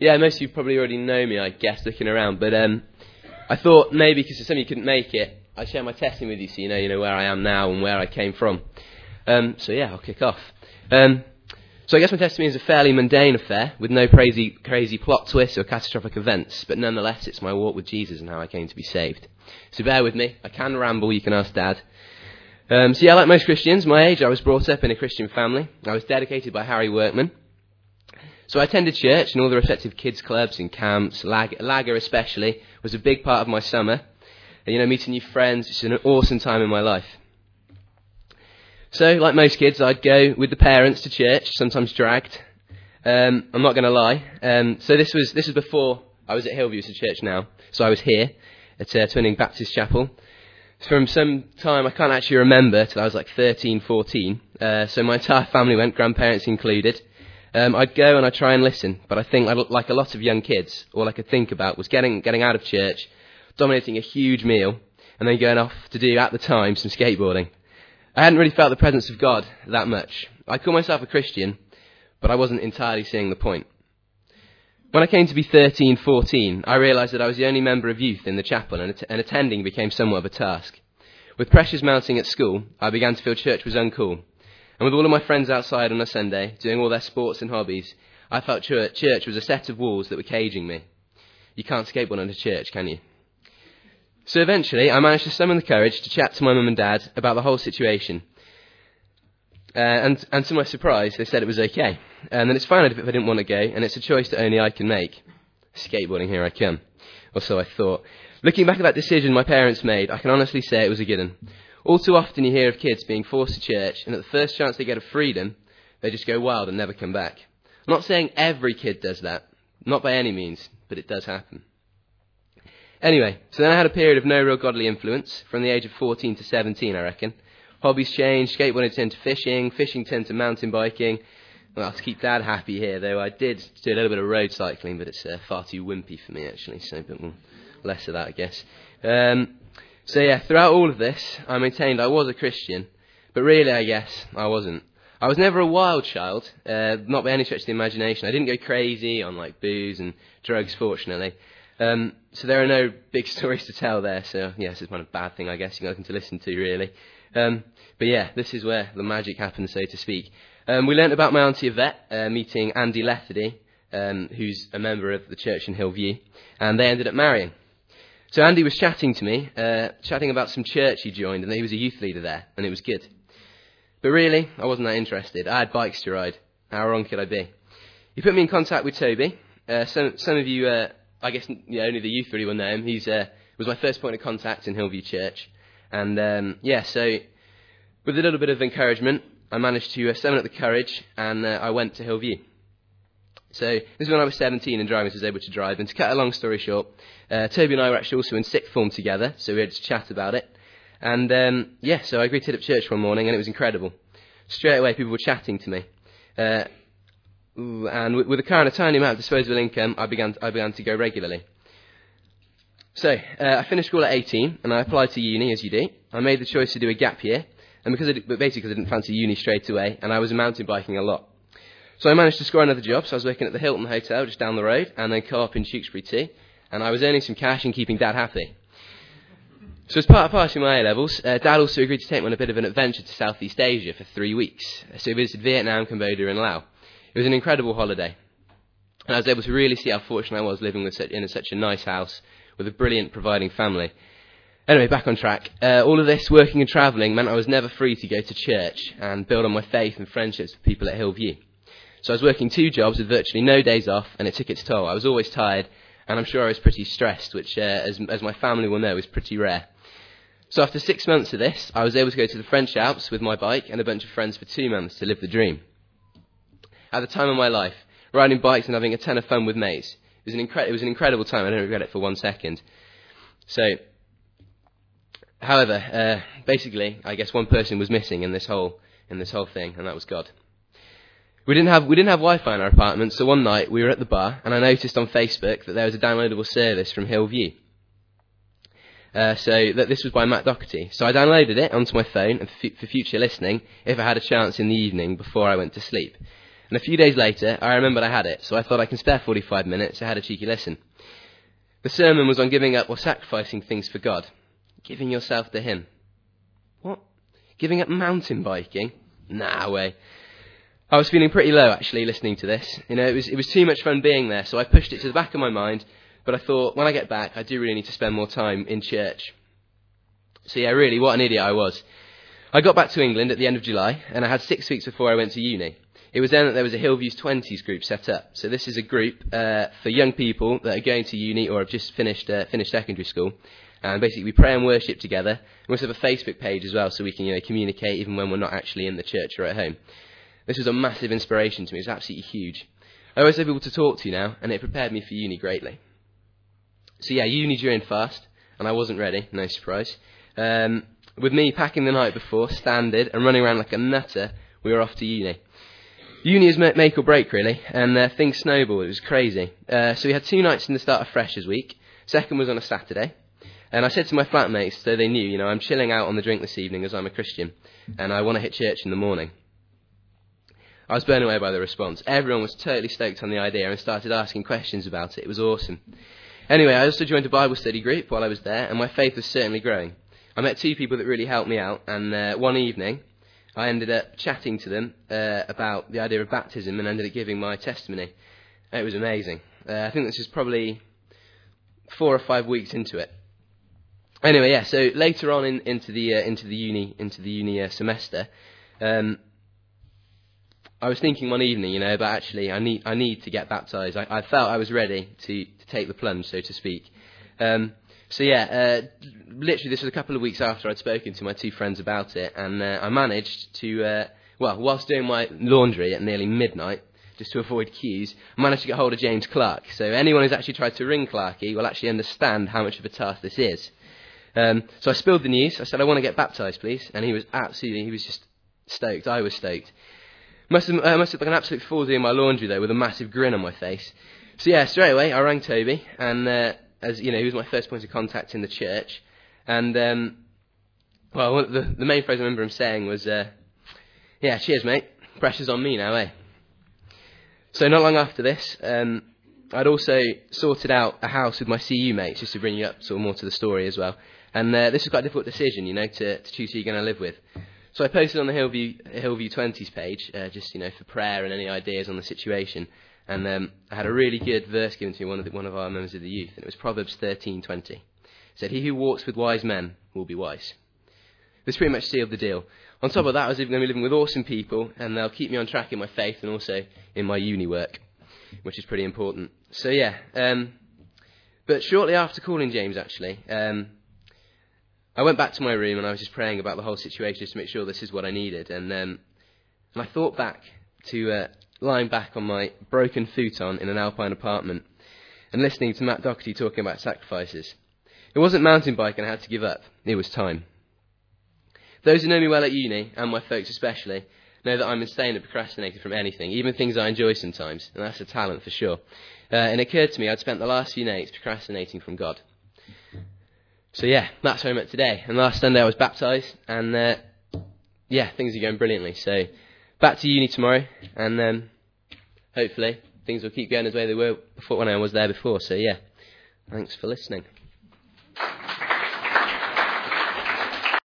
Yeah, most of you probably already know me, I guess, looking around. But I thought maybe because some of you couldn't make it, I'd share my testimony with you so you know where I am now and where I came from. So yeah, I'll kick off. So I guess my testimony is a fairly mundane affair with no crazy plot twists or catastrophic events. But nonetheless, it's my walk with Jesus and how I came to be saved. So bear with me. I can ramble. You can ask Dad. So yeah, like most Christians, my age, I was brought up in a Christian family. I was dedicated by Harry Workman. So I attended church and all the respective kids' clubs and camps. Lager especially was a big part of my summer. And, meeting new friends, it's an awesome time in my life. So, like most kids, I'd go with the parents to church, sometimes dragged. I'm not going to lie. So this was before I was at Hillview, it's a church now. So I was here at Twinning Baptist Chapel. From some time I can't actually remember till I was like 13, 14. So my entire family went, grandparents included. I'd go and I'd try and listen, but I think, like a lot of young kids, all I could think about was getting out of church, dominating a huge meal, and then going off to do, at the time, some skateboarding. I hadn't really felt the presence of God that much. I call myself a Christian, but I wasn't entirely seeing the point. When I came to be 13, 14, I realised that I was the only member of youth in the chapel, and attending became somewhat of a task. With pressures mounting at school, I began to feel church was uncool. And with all of my friends outside on a Sunday, doing all their sports and hobbies, I felt church was a set of walls that were caging me. You can't skateboard into church, can you? So eventually, I managed to summon the courage to chat to my mum and dad about the whole situation. And to my surprise, they said it was okay. And then it's fine if I didn't want to go, and it's a choice that only I can make. Skateboarding, here I come. Or so I thought. Looking back at that decision my parents made, I can honestly say it was a good one. All too often you hear of kids being forced to church, and at the first chance they get of freedom, they just go wild and never come back. I'm not saying every kid does that, not by any means, but it does happen. Anyway, so then I had a period of no real godly influence, from the age of 14 to 17, I reckon. Hobbies changed, skateboarding turned to fishing turned to mountain biking. Well, to keep Dad happy here, though, I did do a little bit of road cycling, but it's far too wimpy for me, actually, so a bit more, less of that, I guess. So yeah, throughout all of this, I maintained I was a Christian, but really, I guess, I wasn't. I was never a wild child, not by any stretch of the imagination. I didn't go crazy on, booze and drugs, fortunately. So there are no big stories to tell there, so yes, it's kind of a bad thing, I guess. You've got nothing to listen to, really. But yeah, this is where the magic happens, so to speak. We learnt about my auntie Yvette, meeting Andy Lethady, who's a member of the church in Hillview, and they ended up marrying. So Andy was chatting to me, chatting about some church he joined, and that he was a youth leader there, and it was good. But really, I wasn't that interested. I had bikes to ride. How wrong could I be? He put me in contact with Toby. Some of you, I guess, only the youth really will know him. He's was my first point of contact in Hillview Church. And so with a little bit of encouragement, I managed to summon up the courage, and I went to Hillview. So this is when I was 17 and driving, so I was able to drive. And to cut a long story short, Toby and I were actually also in sixth form together, so we had to chat about it. And so I agreed to hit up church one morning, and it was incredible. Straight away, people were chatting to me. And with a car and a tiny amount of disposable income, I began to go regularly. So I finished school at 18, and I applied to uni, as you do. I made the choice to do a gap year, and basically because I didn't fancy uni straight away, and I was mountain biking a lot. So I managed to score another job, so I was working at the Hilton Hotel just down the road, and then Co-op in Tewkesbury too, and I was earning some cash and keeping Dad happy. So as part of passing my A-levels, Dad also agreed to take me on a bit of an adventure to Southeast Asia for 3 weeks. So we visited Vietnam, Cambodia and Laos. It was an incredible holiday, and I was able to really see how fortunate I was living in such a nice house with a brilliant providing family. Anyway, back on track. All of this working and travelling meant I was never free to go to church and build on my faith and friendships with people at Hillview. So I was working 2 jobs with virtually no days off, and it took its toll. I was always tired, and I'm sure I was pretty stressed, which, as my family will know, is pretty rare. So after 6 months of this, I was able to go to the French Alps with my bike and a bunch of friends for 2 months to live the dream. At the time of my life, riding bikes and having a ton of fun with mates. It was an incredible time. I don't regret it for 1 second. So, however, basically, I guess one person was missing in this whole thing, and that was God. We didn't have Wi-Fi in our apartment, so one night we were at the bar, and I noticed on Facebook that there was a downloadable service from Hillview. So that this was by Matt Doherty. So I downloaded it onto my phone for future listening if I had a chance in the evening before I went to sleep. And a few days later, I remembered I had it, so I thought I can spare 45 minutes. I had a cheeky listen. The sermon was on giving up or sacrificing things for God. Giving yourself to Him. What? Giving up mountain biking? Nah way. I was feeling pretty low, actually, listening to this. It was too much fun being there, so I pushed it to the back of my mind, but I thought, when I get back, I do really need to spend more time in church. So yeah, really, what an idiot I was. I got back to England at the end of July, and I had 6 weeks before I went to uni. It was then that there was a Hillview's 20s group set up. So this is a group for young people that are going to uni or have just finished secondary school. And basically we pray and worship together. We also have a Facebook page as well, so we can communicate even when we're not actually in the church or at home. This was a massive inspiration to me. It was absolutely huge. I always have people to talk to now, and it prepared me for uni greatly. So yeah, uni during fast, and I wasn't ready, no surprise. With me packing the night before, standard, and running around like a nutter, we were off to uni. Uni is make or break, really, and things snowballed. It was crazy. So we had 2 nights in the start of Freshers Week. Second was on a Saturday. And I said to my flatmates, so they knew, I'm chilling out on the drink this evening as I'm a Christian, and I want to hit church in the morning. I was blown away by the response. Everyone was totally stoked on the idea and started asking questions about it. It was awesome. Anyway, I also joined a Bible study group while I was there, and my faith was certainly growing. I met 2 people that really helped me out, and one evening, I ended up chatting to them about the idea of baptism and ended up giving my testimony. It was amazing. I think this was probably 4 or 5 weeks into it. Anyway, yeah. So later on into the uni semester, I was thinking one evening, about actually I need to get baptised. I felt I was ready to take the plunge, so to speak. So yeah, literally this was a couple of weeks after I'd spoken to my 2 friends about it, and I managed to, whilst doing my laundry at nearly midnight, just to avoid queues, I managed to get hold of James Clark. So anyone who's actually tried to ring Clarky will actually understand how much of a task this is. So I spilled the news. I said, I want to get baptised, please. And he was just stoked. I was stoked. Must have been an absolute fool doing my laundry, though, with a massive grin on my face. So yeah, straight away, I rang Toby, and as he was my first point of contact in the church. And, the main phrase I remember him saying was, yeah, cheers, mate. Pressure's on me now, eh? So not long after this, I'd also sorted out a house with my CU mates, just to bring you up sort of more to the story as well. And this was quite a difficult decision, to choose who you're going to live with. So I posted on the Hillview 20s page, just, for prayer and any ideas on the situation. And I had a really good verse given to me, one of our members of the youth, and it was Proverbs 13:20. It said, "He who walks with wise men will be wise." This pretty much sealed the deal. On top of that, I was going to be living with awesome people, and they'll keep me on track in my faith and also in my uni work, which is pretty important. So yeah, but shortly after calling James, actually, I went back to my room and I was just praying about the whole situation just to make sure this is what I needed. And I thought back to lying back on my broken futon in an Alpine apartment and listening to Matt Doherty talking about sacrifices. It wasn't mountain biking I had to give up, it was time. Those who know me well at uni, and my folks especially, know that I'm insane at procrastinating from anything, even things I enjoy sometimes, and that's a talent for sure. And it occurred to me I'd spent the last few nights procrastinating from God. So yeah, that's where I'm at today. And last Sunday I was baptised, and things are going brilliantly. So back to uni tomorrow, and hopefully things will keep going as way they were before when I was there before. So yeah, thanks for listening.